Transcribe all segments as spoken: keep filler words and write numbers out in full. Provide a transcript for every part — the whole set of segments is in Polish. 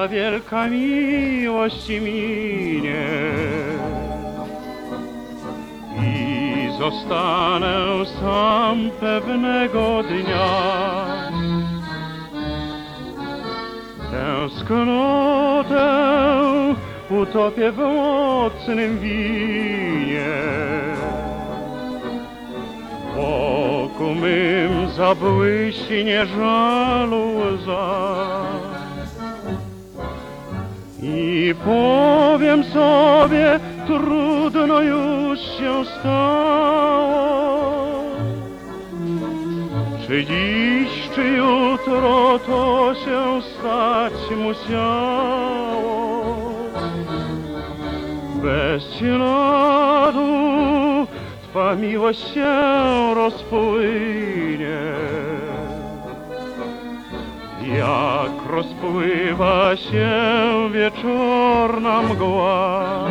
wielka miłość minie i zostanę sam pewnego dnia. Tęsknotę utopię w mocnym winie, wokół mym zabłyśnie żalu łza. I powiem sobie, trudno już się stało, czy dziś, czy jutro to się stać musiało. Bez śladu Twa miłość się rozpłynie, jak rozpływa się wieczorna mgła.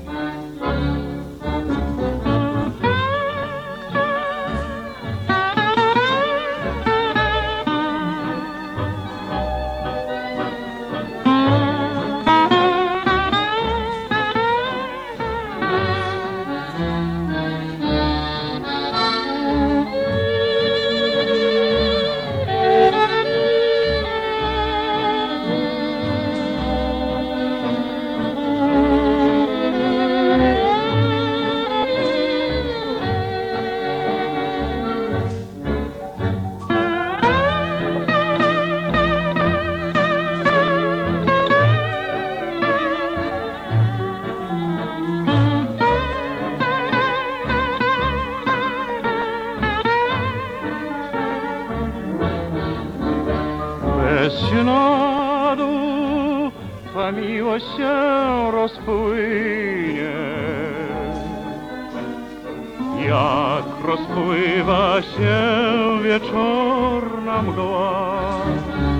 Bez śladu Twa miłość się rozpłynie, jak rozpływa się wieczorna mgła.